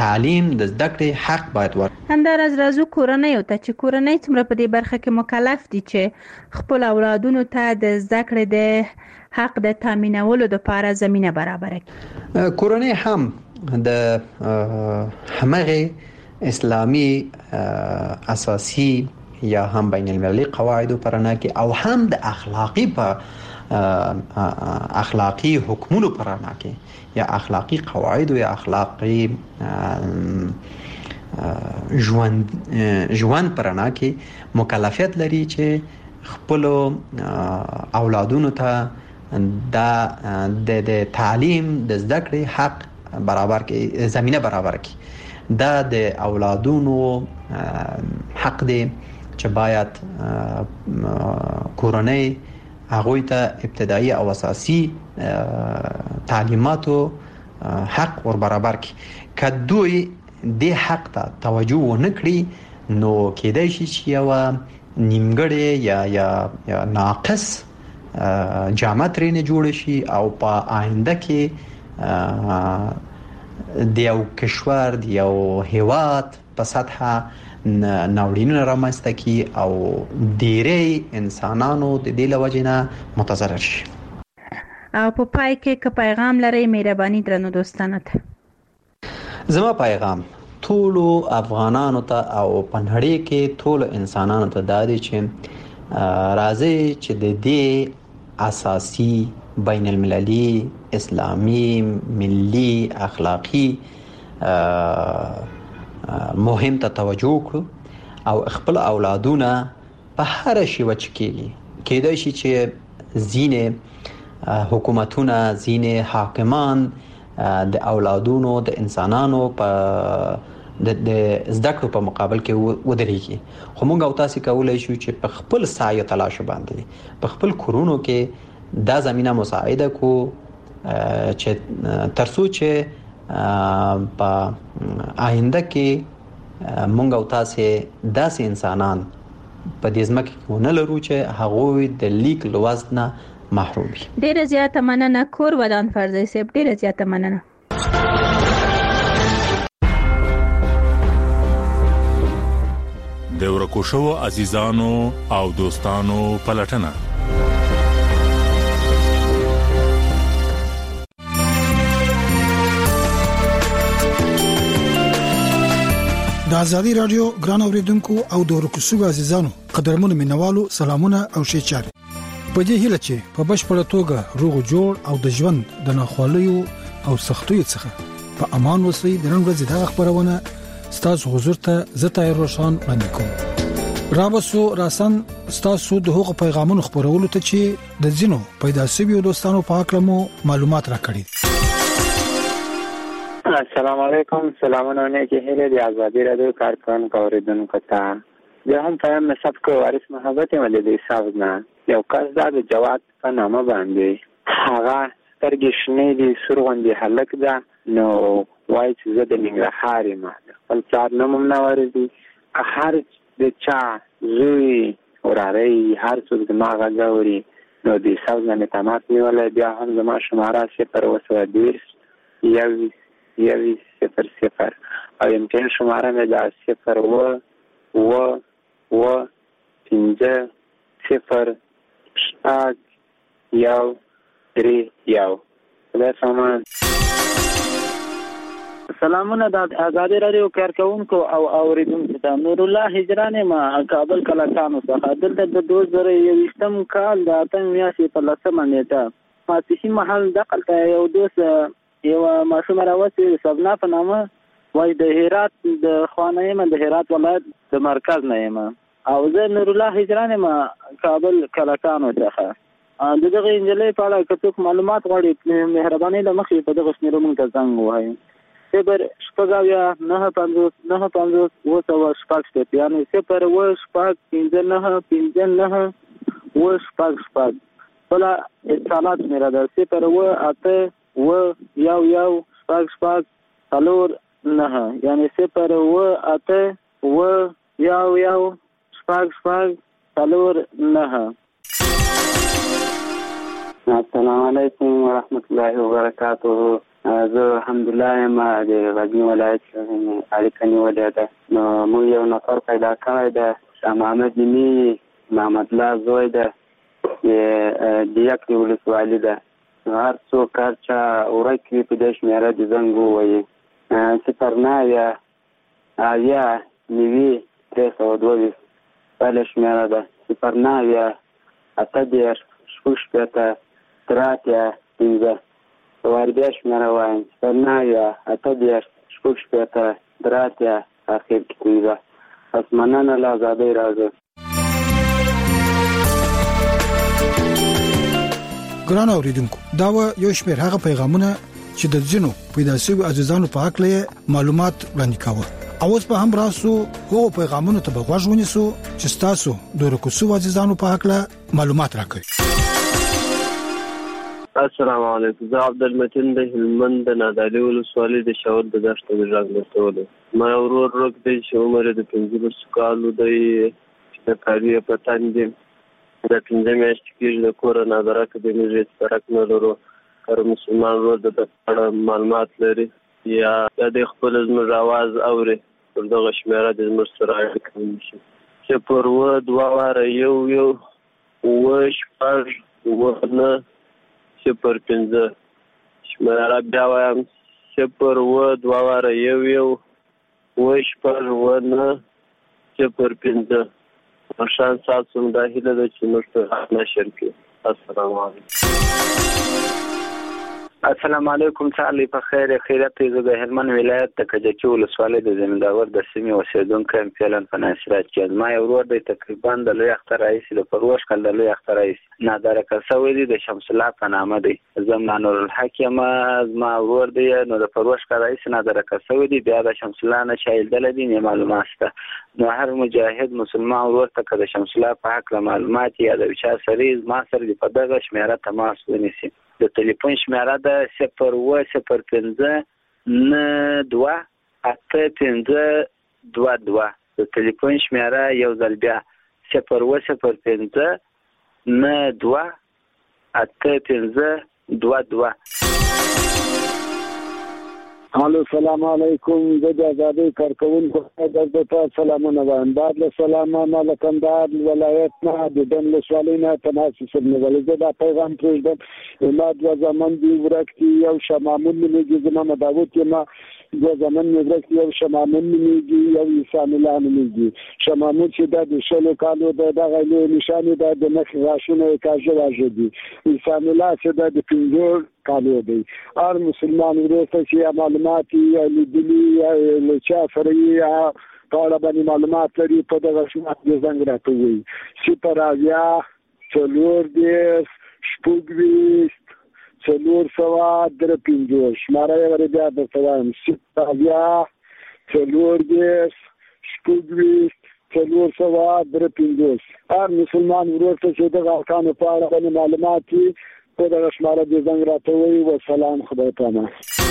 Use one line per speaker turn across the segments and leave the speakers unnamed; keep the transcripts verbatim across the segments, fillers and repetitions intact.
تعلیم د زده کړې حق باید ورکړي.
همداراز راځو کورنۍ ته چې کورنۍ څومره په دې برخه کې مکلف دي چې خپل اولادونو ته د زده کړې د حق د تامینولو لپاره زمينه برابر کړي.
کورنۍ هم د همغه اسلامي اساسي یا هم بین المللي قواعد پرنا کې او هم د اخلاقی په اخلاقی حکمونو پرنا کې یا اخلاقی قواعد یا اخلاقی ژوند ژوند پرنا کې مکلفیت لري چې خپل اولادونو ته د د تعلیم د زده کړې حق برابر کې زمينه برابر کې. دا د اولادونو حق دی چې باید کورنۍ هغوی ته ابتدایي او اساسي تعلیماتو حق ور برابر کړي. که دوی د حق ته توجه ونه کړي نو کېدای شي چې یو نیمګړی یا یا یا ناقص جامه ترې جوړ شي او په آینده کې د یو کشور د یو هیواد په سطحه ناورینونه رامنځته کی او ډېری انسانانو د دې لوجنه متضرر شي.
او په پای کې که پیغام لري مهرباني درنو دوستانو ته.
زما پیغام ټول افغانانو ته او په نړۍ کې ټول انسانانو ته دا دی چې راځي چې د دې اساسي بین المللي اسلامي ملي اخلاقی مهم ته توجه کړو او خپل اولادونه په هر شي وچ کېږي. کېدای شي چې زینه حکومتونه زینه حاکمان د اولادونو د انسانانو په د زده کړو په مقابل کې ودرېږي. خو موږ او تاسو کولای شو چې په خپل سعی تلاش باندې په خپل کورونو کې دا زمينه مساعده کو چې ترڅو چې په آینده کې مونږ او تاسو داسې انسانان په دې ځمکه کې ونه لرو چې هغوی د لیک لوست نه محروم وي.
ډیره زیاته مننه کور ودان فرضي صاحب، ډیره زیاته مننه.
د ورکو شو عزیزانو او دوستانو پلټنه
د ازادي رادیو ګران اوریدونکو او د ورکو شو عزیزانو قدرمنو مینوالو سلامونه او ښه چاره. په دې هیله چې په بشپړه توګه روغ جوړ او د ژوند د ناخوالو او سختیو څخه په امان اوسئ. د نن ورځې د خبرونه ستاسو حضور ته زتا روشان وړاندې کوم. رابسو راسن ستاسو د حقوق پیغامونو خبرولو ته چې د زینو پیدا شوی دوستانو په حق مو معلومات راکړي.
السلام علیکم. سلامونه نه کې هله د ازادي رادیو کارکون اوریدونکو ته زه هم پایم نسب کو وارث محبت ملي حساب نه یو کس دا د جواد په نامه باندې هغه سترګې شنې دي سرغوندي هلک ده نو وای چې زه د ننګرهار یم خپل پلار نوم هم نه ورزي هر د چا زوی وراري هر څوک دماغ غاوري نو د حساب نه تماس نیولای بیا هم زما شماره صفر وسو دیرش یو یوی صفر صفر او امتحان شماره مې دا صفر و و و پنځه صفر شپږ یو درې یو. خدای سامان. سلامونه د ازادي رادیو کارکونکو او اوریدونکو ته نور الله هجران ما کابل کلاکانو څخه دلته د دوه زره یوویشتم کال د اتم میاشتې په لسمه نیټه ماسپښین مهال دقل ته یو دوست یو ماشوم راوځي سبنا په نامه وای د هرات د خوانایم د هرات ولایت د مرکز نه یم او زه نور الله هجران ما کابل کلاکانو څخه د دغه انجلۍ په اړه کڅوک معلومات غواړي مهرباني لمخې په دغه شمیرو مونږ ته زنګ ووهئ. صفر شپږاویا نه پنځوس نه پنځوس اوه سوه شپږ شپېته یعنې صفر اوه شپږ پنځه نهه پنځه نهه اوه شپږ شپږ. بله اتصالات شمېره ده صفر اوه اته اوه یو یو شپږ شپږ څلور نهه یعنې صفر اوه اته اوه یو یو شپږ شپږ څلور نهه. السلام علیکم ورحمت الله وبرکاته.
زه الحمدلله ما د غزني ولایت اړیکه نیولې ده. نو موږ یو نفر پیدا کړی ده، شاه محمد نیمي محمد الله زوی ده، د یک ولسوالي ده. هر څوک هر چا ورک وي په دې شمېره د زنګ ووایي صفر نهه اویا نوي درې سوه دوه ویشت بله شمېره ده. صفر نهه اته دېرش شپږ شپېته درې اتیا پنځه. واربیا شمېره وایم صفر نهه اته دېرش شپږ شپېته درې اتیا اخر کې پنځه. پس مننه له ازادۍ راځو.
ګران اوریدونکو، دا و یو شمېر هغه پیغامونه چې د ځینو پیدا شوي عزیزانو په حق له معلومات وړاندې کاوه. اوس په هم راسو هغو پیغامونو ته به غوږ ونیسو چې تاسو د رکوسو عزیزانو په حق له معلومات راکړئ.
السلام علیکم. زه عبدالمتین د هلمند د نادعلي ولسوالۍ د شاور د دښته د غږ رسولو. ما ورور روک دی چې عمر د پنځلسو کالو دی، د کاري په تن دی، د پنځه میاشتې کېږي د کوره نادرکه دی، موږ هېڅ فرق نه لرو. هر مسلمان ورور د ده په اړه معلومات لري یا د خپل زموږ اواز اوري، پر دغه شمېره د زموږ سره اړیکه ونیسي. صفر اووه دوه واره یو یو اووه شپږ اووه نه صفر پنځه. شمېره بیا وایم صفر اووه دوه واره یو یو اووه شپږ اووه نه صفر پنځه. مشان ساتم دا هیله ده چې موږ ته نشر کړي. السلام علیکم.
السلام علیکم. تعالی په خیر خیرت. زه د هلمند ولایت د کجکي ولسوالۍ د زمینداور د سیمې اوسیدونکی یم. فعلا په ناصرات کې ما یو ورور دی، تقریبا د لوی اختر رئیس د پروش کال د لوی اختر رئیس نادرکه شوی دی، د شمس الله په نامه دی. زما نور الحق یم، ما ورور دی نو د پروش کال رئیس نادرکه شوی دی، بیا د شمس الله نه شایل دل دی نه معلومات شته. نو هر مجاهد مسلمان ورور ته د شمس الله په حق معلومات یا د چا سره ما سره په دغه شمېره تماس ونیسي. د ټلیفون شمېره ده صفر اووه صفر پنځه نه دوه اته پنځه دوه دوه. د ټلیفون شمېره یو ځل بیا صفر اووه صفر پنځه نه دوه اته پنځه دوه دوه.
الو سلام علیکم. د آزادۍ کارکونکو د تاسو سلامونه وایم. بعد له سلامه ما له کندهار ولایت نه د دن ولسوالۍ نه تماس سره زه دا پیغام پرېږدم. ما دوه زمان دی ورکتي یو شمامون نمیږي، زما مداوت ما دوه زمان ورکتي یو شمامون نمیږي، یو انسان الله نمیږي. شمامون چې د شلو کالو د دغه له نشانه د مخ غاشونه کاجه واجدي. انسان الله چې د پنځه کالو دی. هر مسلمان ورته چې معلومات یا لیدلي یا لچا سره یا ټول باندې معلومات لري په دغه شمات د زنګ راټوي. صفر اویا څلور دېرش شپږ ویشت څلور سوه درې پنځوس. شماره یې ور بیا درته وایم صفر اویا څلور دېرش شپږ ویشت څلور سوه درې پنځوس. هر مسلمان ورته چې دغه احکامو په اړه باندې معلومات وي په دغه شماره د زنګ راټوي. وسلام، خدای پامان.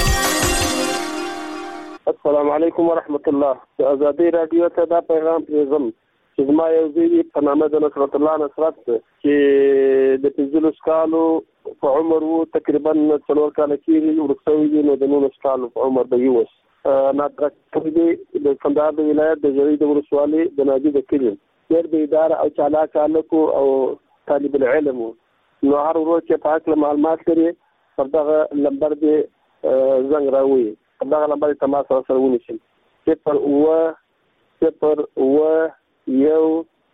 السلام علیکم ورحمت الله. د ازادۍ راډیو ته دا پیغام پرېږدم چې زما یو زوی په نامه د نصرت الله نصرت چې د پنځلسو کالو په عمر و، تقریبا څلور کاله کېږي ورک شوی دی، نو د نولسو کالو په عمر به یې اوس. نادرکه دی د کندهار د ولایت د ژړۍ د ولسوالۍ د نادي د کلي ډېر بېداره او چالاک هلک او طالب العلم و. نو هر ورور چې په حق معلومات لري پر دغه لمبر دې زنګ راووي، پر دغه لمبر دې تماس سره ونیسي. صفر اووه صفر اووه یو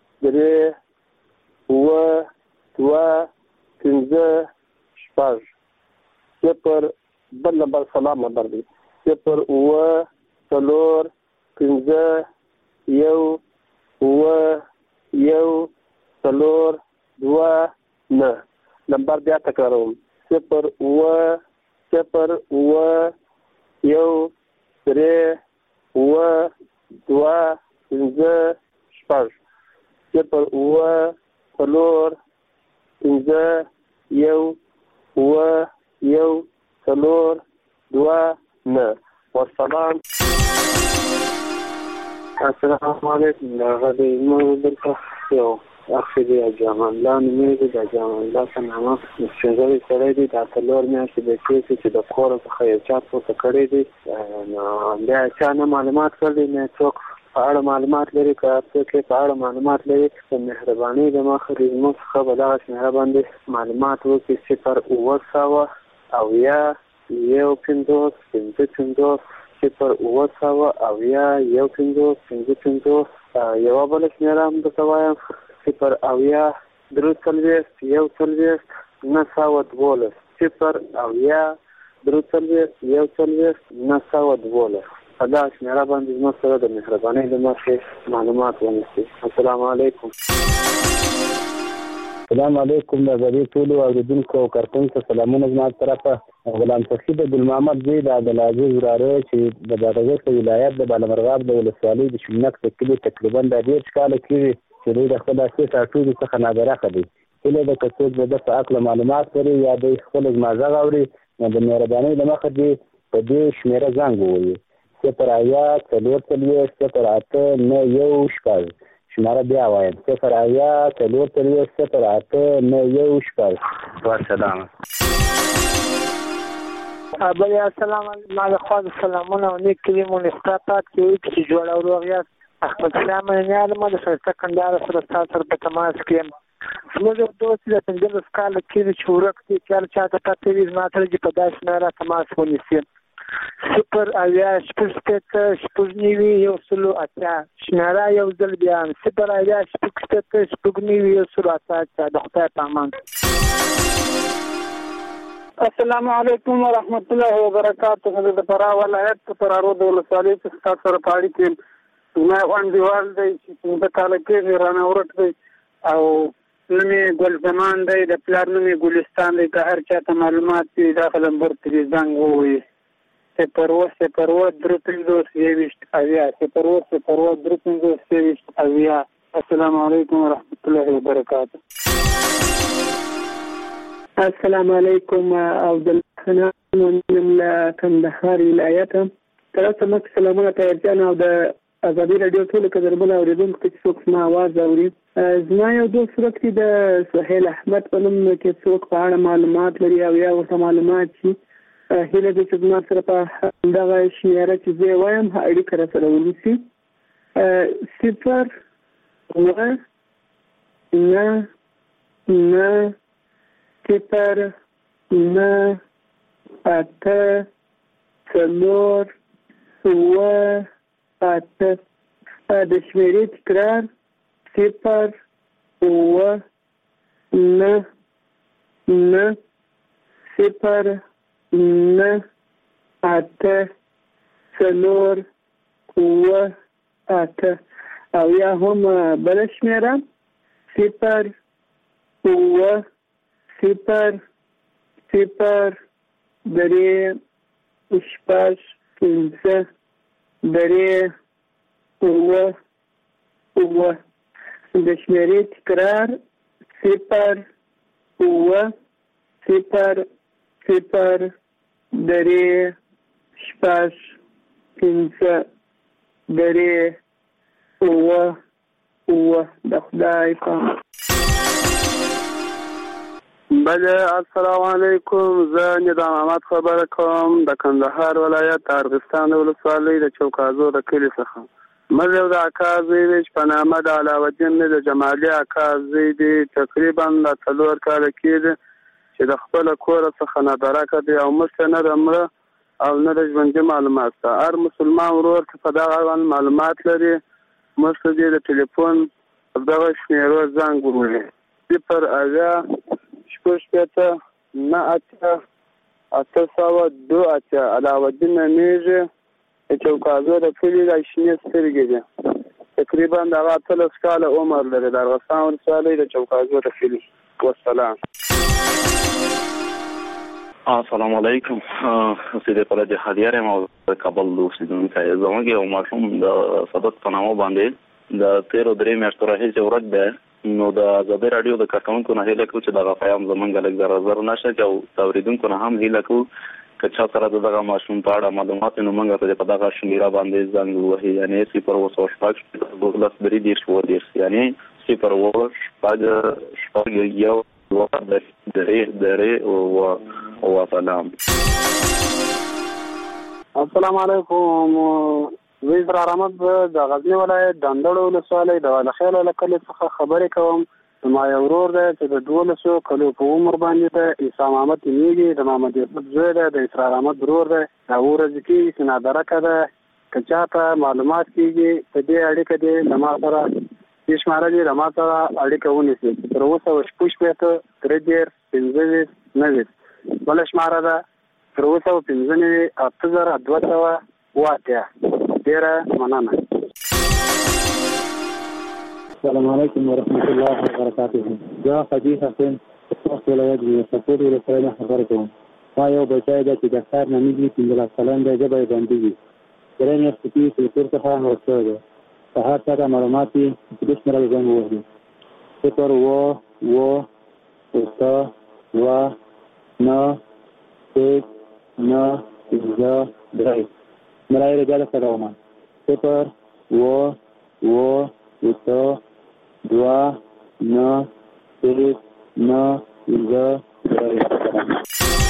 درې اووه دوه پنځه شپږ. صفر بل لمبر سلام لمبر دی صفر اووه څلور پنځه یو اووه یو څلور دوه نه. نمبر بیا تکراروم صفر اووه صفر اووه یو درې اووه دوه پنځه شپږ. صفر اووه څلور پنځه یو اووه یو څلور دوه نه. والسلام. السلام علیکم. هغه دې موږ دلته یو
اخري جامان الله نومېږي. د جامان الله په نامه سپینځلې سړی دی. دا څلور میاشتې د کېږي چې د کور څخه یو چا پورته کړی دی. نو بیا چا نه معلومات کړی نه څوک په اړه معلومات لري. که څوک په اړه معلومات لري په مهرباني د مخه زموږ څخه به دغه شمېره باندې معلومات وکړي. صفر اووه سوه اویا یو پنځوس پنځه پنځوس صفر اووه سوه اویا یو پنځوس پنځه پنځوس. یوه بله شمېره هم درته وایم صفر اویا درې څلوېښت یو څلوېښت نهه سوه دولس صفر اویا درې څلوېښت یو څلوېښت نهه سوه دولس. په دغه شمېره باندې زموږ سره د مهربانۍ له مخې معلومات ونیسئ. السلام علیکم.
السلام علیکم. د غریب ټولو اوریدونکو او کارکونکو سلامونه زما طرفه. غلام فخر ګل محمد زید د عبدالعزیز وراره چې د بادغیس ولایت د بالامرغاب د ولسوالۍ د شمنک د کلي تقریبا د ډېر کاله کېږي چې دوی د خپل اساسي ټاټوبي څخه نابرخه دي. هیله ده که څوک د ده په هکله معلومات لري یا دوی خپل زما غږ اوري نو د مهربانۍ له مخې دې په دې شمېره زنګ ووهي صفر اویا څلور څلوېښت صفر اته نه یو شپږ. شماره بیا وایم صفر اویا څلور څلوېښت صفر اته نه یو شپږ. والسلام.
بله السلام علیکم. ما د خوا د سلامونه او نیک کلمو استاطات کوي چې جوړ او روغ یاست. احمد شاه منیار ما د ښایسته کندهار سره ستاسو سره په تماس کې یم. زموږ یو دوست د پنځلس کاله کېږي چې ورک دی. چا چاته پته وي زما سره چې په داسې شمېره تماس ونیسي. صفر اویا شپږ شپېته شپږ نوي یو سلو اتیا. شمېره یو ځل بیا صفر اویا شپږ شپېته شپږ نوي یو سلو اتیا. د خدای په امان.
السلام علیکم ورحمت الله وبرکاته. زه د فراه ولایت په فراه د ولسوالۍ څخه تاسو سره په اړیکه یم. زما یو انډیوال دی چې پنځه کاله کېږي رانه ورک دی او نوم یې ګل زمان دی. د پلار نوم یې ګلستان دی. که هر چاته معلومات وي داخل نمبر ته زنګ ووهي صفر اووه صفر اووه درې پنځوس یوویشت اویا صفر اووه صفر اووه درې پنځوس یوویشت اویا. السلام علیکم ورحمت الله وبرکاته.
السلام علیکم. عبدالله من له کندهار ولایت. تاسو مخ سلامونه تیرجان او د ازادي رادیو ټول کډربل اوریدونکو چې څوک ما आवाज اوري. زما یو دوست ورکړي د سهیل احمد په نوم کې څوک په اړه معلومات لري او یا ورته معلومات شي. هیله دې چې زما سره په دغه شمېره چې زه وایم اړیکه راسره ونیسي. صفر اووه نه نه صفر نه اته څلور اووه اته. د شمېرې تکرار صفر اووه نه نه صفر نه اته څلور اووه اته. او یا هم بله شمېره صفر اووه صفر صفر درې شپږ پنځه درې اووه اووه. د شمېرې تکرار صفر اووه صفر صفر درې شپږ پنځه درې اووه اووه. د خدای په
بله السلام علیکم. زه نظام احمد خبره کوم د کندهار ولایت ارغستان ولسوالۍ د چوکازو د کلي څخه. موږ یو د اکا زوی دی چې په نامه د علاوالدین د جمالي اکا زوی دی. تقریبا د څلور کاله کېږي چې د خپل کور څخه نابرکه دی او موږ ته نه د مړه او نه د ژوندي معلومات شته. هر مسلمان ورور چې په دغه اړوند معلومات لري موږ ته دې د ټلیفون په دغه شمېرو زنګ ووهي صفر اویا شپږ شپېته نه اتیا اته سوه دوه اتیا. علاوالدین نومېږي د چوکازو د کلي د شنې سترګې دي. تقریبا دغه اتلس کاله عمر لري. د ارغستان ولسوالۍ د چوکازو د کلي. والسلام.
السلام علیکم. سیدې پر جهادیار یم او کابل اوسېدونکی. زموږ یو ماشوم د صدق په نامه باندې د تیرو درې میاشتو راهیسې ورک دی. نو د ازادي رادیو د کارکونکو نه هیله کوو چې دغه پیغام زموږ لږ ضرر ضرر نشي او اوریدونکو نه هم هیله کوو که چا سره دغه ماشوم په اړه معلومات نو موږ ته په دغه شمیره باندې زنګ ووهي. یعنی صفر اووه شپږ دولس درې دېرش اووه دېرش یعنی صفر اوه شپږ شپږ یو دوه درې درې او او سلام.
السلام علیکم. زه اسرار احمد د غزنی ولایت د اندړ ولسوالۍ د والخیل کلي څخه خبرې کوم. ما یو ورور دی چې د دولسو کلو په عمر باندې دی. عیسی محمد نومیږي. د محمد یوسف زوی دی. د اسرار احمد ورور دی. دا ورځ کې سنادرکه ده. که چاته معلومات کېږي په دې اړیکه دی له ما سره دې شماره دي له ما سره اړیکه ونیسي. تر اوسه شپږ شپېته درې دېرش پنځه ویشت نهه ویشت بله شماره ده تر اوسه پنځه نوي اته زره دوه سوه اوه اتیا. ډېره مننه.
السلام علیکم ورحمۃ اللہ وبرکاتہ. زه حدیث حسین خوست ولایت د سپور ولسوالۍ نه خبرې کوم. ما یو بچی دی چې د ښار نومیږي پنځلس کلن دی. ژبه یې بندي وي. درې میاشتې کېږي چې له کور څخه هېر شوی دی. که هر چا ته معلومات وي چې دې شمېره به زنګ ووهي. صفر اوه اوه اته دوه نه شپږ نه پنځه درې. شمېره یې بیا درته کوم. صفر اوه اوه اته دوه نه شپږ نه پنځه درې.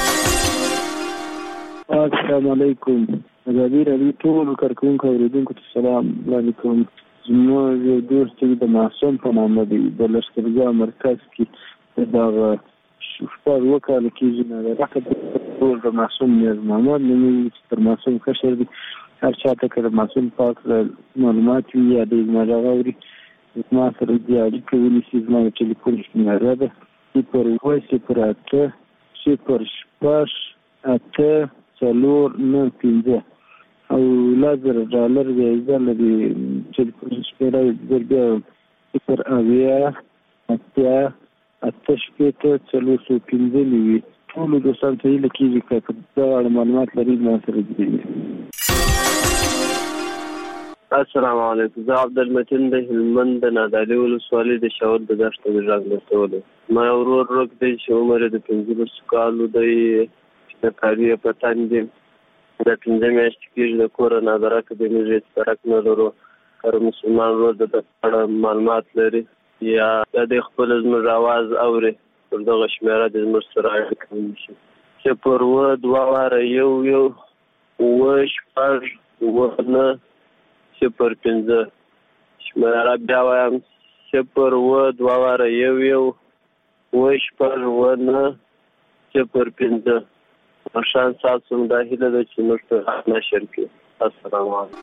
السلام علیکم. ازادي راډیو ټول کارکونکو اوریدونکو ته سلام علیکم. زموږ یو دوست چې د معصوم په نامه دی د لښکرګاه مرکز کې دغه شپږ اووه کاله کېږي نه د رقم ټول د معصوم نیاز محمد نومیږي چې تر معصوم کشر دی. هر چا ته که د معصوم پاک معلومات وي یا د زما غږ اوري زما سره دې اړیکه ونیسي. زما د ټلیفون شمېره ده صفر اووه صفر اته صفر شپږ اته څلور نه پنځه او لس زره ډالر جایزه لري. ټلیفون شمېره یې بیا صفر اویا اتیا اته شپېته څلور سوه پنځه نوي. ټولو دوستانو ته هیله کېږي که په دغه اړه معلومات لري ما سره دي.
السلام علیکم. زه عبدالمتین د هلمند د نادعلي ولسوالۍ د شاور د دښته د غږ لټولو. ما یو ورور روک دی چې عمر یې د پنځلسو کالو دی. د کاري په تن دی. د پنځه میاشتې کېږي د کوره نادرکه دی. موږ هېڅ فرق نه لرو. هر مسلمان ورور د ده په اړه معلومات لري یا د خپله زموږ اواز اوري پر دغه شمېره د زموږ سره اړیکه ونیسي. صفر اووه دوه واره یو یو اووه شپږ اووه نه صفر پنځه. شمېره بیا وایم صفر اووه دوه واره یو یو اووه شپږ اووه نه صفر پنځه. مشان ساتم دا هیله ده چې موږ ته نشر کړي. السلام علیکم.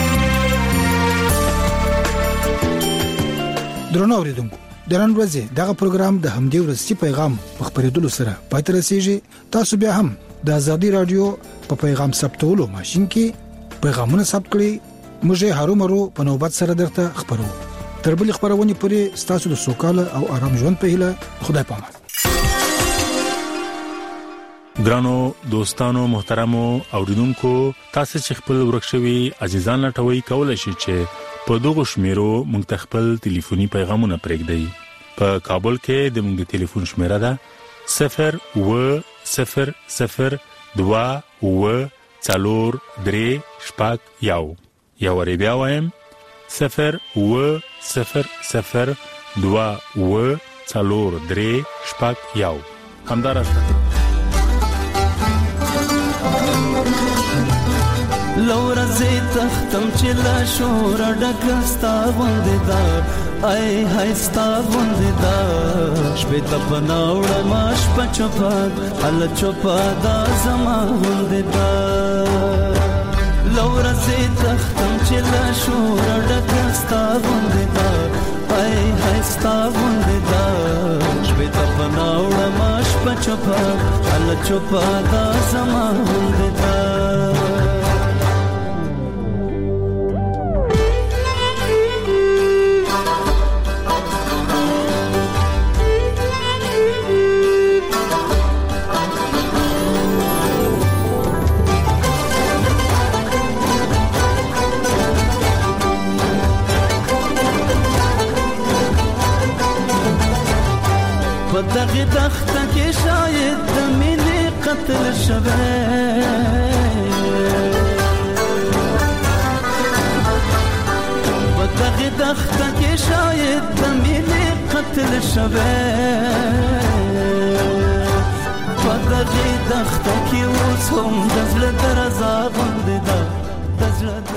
درنو اوریدونکو د نن ورځې دغه پروګرام د همدې ورځې پیغام په خبرېدلو سره پای ته رسیږي. تاسو بیا هم د ازادي رادیو په پیغام ثبتولو ماشين کې پیغامونه ثبت کړئ. موږ هارو مرو په نوبت سره درته خبرو. تر بل خبرونه پورې تاسو د سوکاله او آرام ژوند په هیله. خدای پامان.
ګرانو دوستانو محترمو اوریدونکو تاسو چې خپل ورکشوي عزیزان لټوي کولای شئ چې په دغه شمیرو مونږ ته خپل ټلیفوني پیغامونه پرېږدئ. په کابل کې د مونږ ټلیفون شمیره ده صفر اووه صفر صفر دوه اووه څلور درې شپږ یو. یو وری بیا وایم صفر اووه صفر صفر دوه اووه څلور درې شپږ یو. همدارسته
لورا زی تختم چې لا شور ډکستا غوندې دا ای هاي ستا غوندې دا شپې ته پناوړه ماش پچپاد ال چوپا دا زما غوندې دا لورا زی تختم چې لا شور ډکستا غوندې دا ای هاي ستا غوندې دا شپې ته پناوړه ماش پچپاد ال چوپا دا زما غوندې دا دغه دخته کې شاید د مینې قتل شوه په دغه دخته کې شاید د مینې تل شوه په دغه دښته کې اوس هم د زړه درزا غوندې ده د زړه